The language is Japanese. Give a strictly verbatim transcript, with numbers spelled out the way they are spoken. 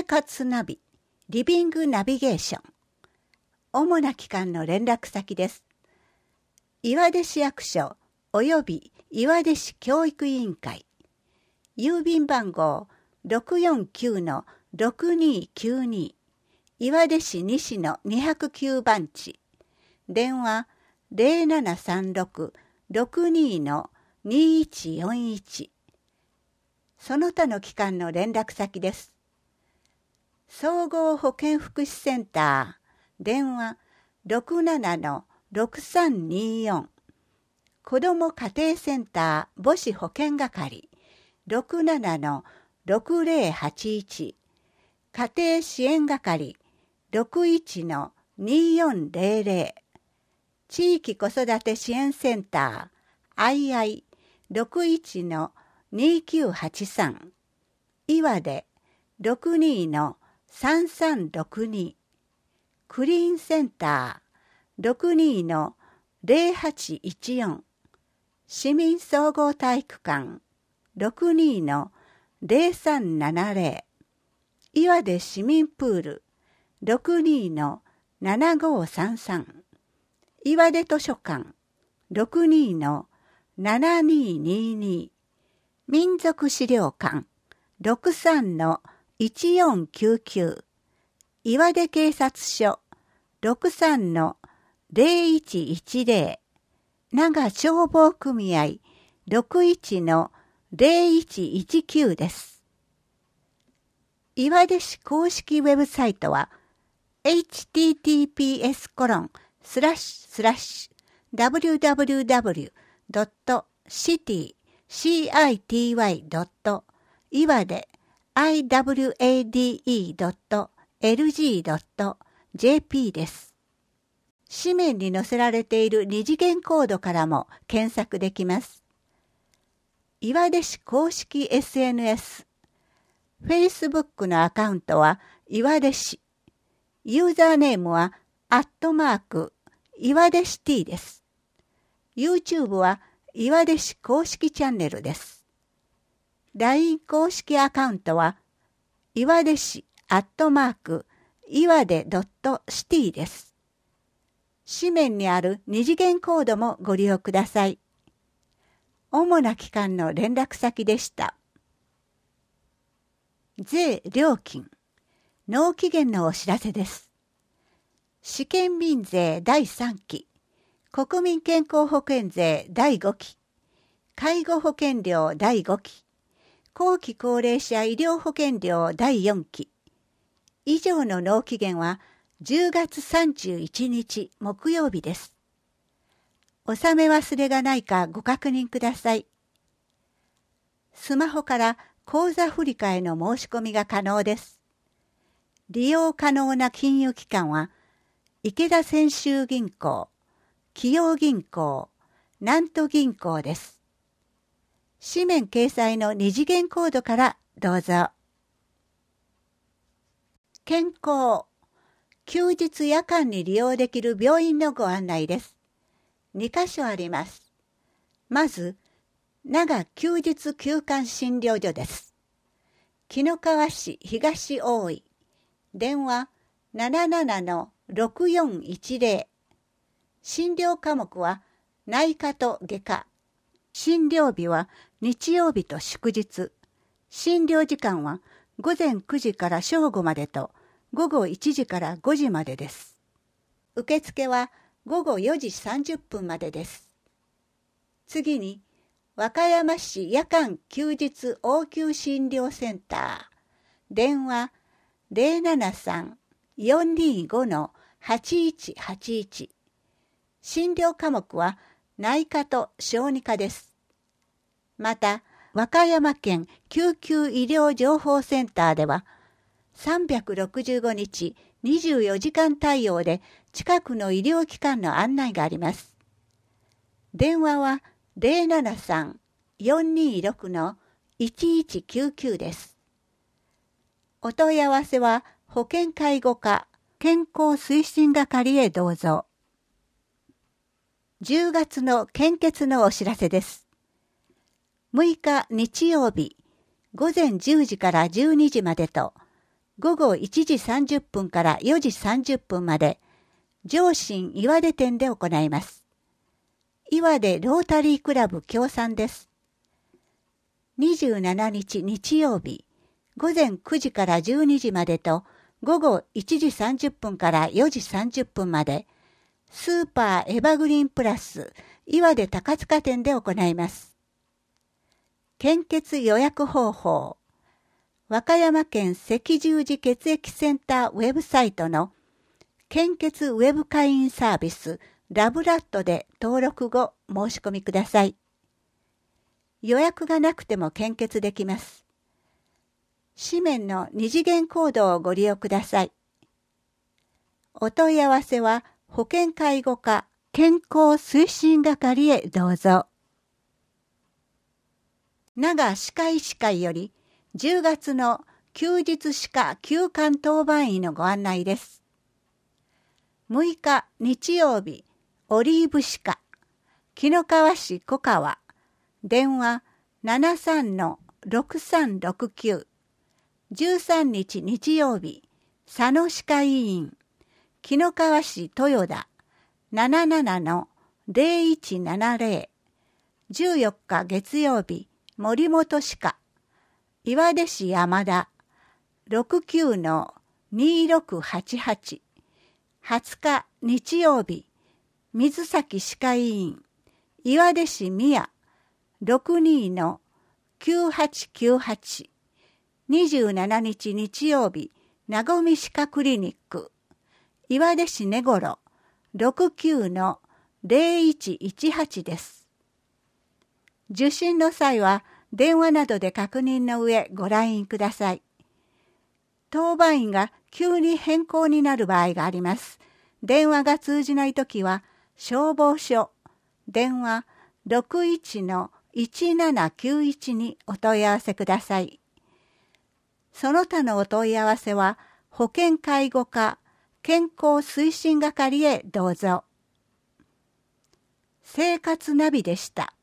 活ナビ、リビングナビゲーション。主な機関の連絡先です。岩出市役所および岩出市教育委員会。郵便番号 ろくよんきゅうのろくにきゅうに、岩出市西のにひゃくきゅう番地。電話 ゼロななさんろく ろくにのにいちよんいち。その他の機関の連絡先です。総合保健福祉センター、電話 ろくななのろくさんによん。子ども家庭センター母子保健係、ろくななのろくぜろはちいち。家庭支援係、ろくいちのによんぜろぜろ。地域子育て支援センター、アイアイ、ろくいちのにきゅうはちさん。岩出、ろくにのさんさんろくに。クリーンセンター、ろくにのぜろはちいちよん。市民総合体育館、ろくにのぜろさんななぜろ。岩出市民プール、ろくにのななごさんさん。岩出図書館、ろくにのななににに。民族資料館、ろくさんのいちよんきゅうきゅう。岩出警察署、ろくさんのぜろいちいちぜろ。長消防組合、ろくいちのぜろいちいちきゅうです。岩出市公式ウェブサイトは エイチティーティーピーエスコロンスラッシュスラッシュダブリューダブリューダブリュードットシティシーアイティーワイドット岩出 アイダブリューエーディーイードットエルジードットジェーピー です。紙面に載せられている二次元コードからも検索できます。岩出市公式 エスエヌエス。Facebook のアカウントは岩出市。ユーザーネームはアットマーク岩出シティです。YouTube は岩出市公式チャンネルです。ライン 公式アカウントは岩出市アットマーク岩出ドットシティです。紙面にある二次元コードもご利用ください。主な機関の連絡先でした。税料金、納期限のお知らせです。試験民税だいさんき、国民健康保険税だいごき、介護保険料だいごき、後期高齢者医療保険料だいよんき。以上の納期限はじゅうがつさんじゅういちにち木曜日です。納め忘れがないかご確認ください。スマホから口座振替の申し込みが可能です。利用可能な金融機関は、池田泉州銀行、紀陽銀行、南都銀行です。紙面掲載の二次元コードからどうぞ。健康、休日夜間に利用できる病院のご案内です。にかしょあります。まず、長休日休館診療所です。紀の川市東大井。電話 ななななのろくよんいちぜろ。診療科目は内科と外科。診療日は日曜日と祝日。診療時間はごぜんくじから正午までとごごいちじからごじまでです。受付はごごよじさんじゅっぷんまでです。次に、和歌山市夜間休日応急診療センター。電話ゼロななさんよんにごのはちいちはちいち。診療科目は内科と小児科です。また、和歌山県救急医療情報センターでは、さんびゃくろくじゅうごにちにじゅうよじかん対応で近くの医療機関の案内があります。電話はゼロななさんよんにろくのいちいちきゅうきゅうです。お問い合わせは保健介護課健康推進係へどうぞ。じゅうがつの献血のお知らせです。むいか日曜日、ごぜんじゅうじからじゅうにじまでと、 ごごいちじさんじゅっぷんからよじさんじゅっぷんまで、上信岩出店で行います。岩出ロータリークラブ協賛です。にじゅうしちにち日曜日、ごぜんくじからじゅうにじまでと、ごごいちじさんじゅっぷんからよじさんじゅっぷんまで、スーパーエバグリーンプラス岩出高塚店で行います。献血予約方法。和歌山県赤十字血液センターウェブサイトの献血ウェブ会員サービスラブラッドで登録後申し込みください。予約がなくても献血できます。紙面の二次元コードをご利用ください。お問い合わせは保健介護課健康推進係へどうぞ。長歯科医師会よりじゅうがつの休日歯科休館当番医のご案内です。むいか日曜日、オリーブ歯科、紀の川市小川、電話 ななさんのろくさんろくきゅう、じゅうさんにち日曜日、佐野歯科医院、紀の川市豊田、ななななのぜろいちななぜろ、じゅうよっか月曜日、森本歯科、岩出市山田、ろくきゅうのにろくはちはち、はつか日曜日、水崎歯科医院、岩出市宮、ろくにのきゅうはちきゅうはち、にじゅうしちにち日曜日、なごみ歯科クリニック、岩出市根頃、ろくきゅうのぜろいちいちはちです。受診の際は、電話などで確認の上ご来院ください。当番員が急に変更になる場合があります。電話が通じないときは、消防署、電話 ろくいちのいちななきゅういち にお問い合わせください。その他のお問い合わせは、保健介護課健康推進係へどうぞ。生活ナビでした。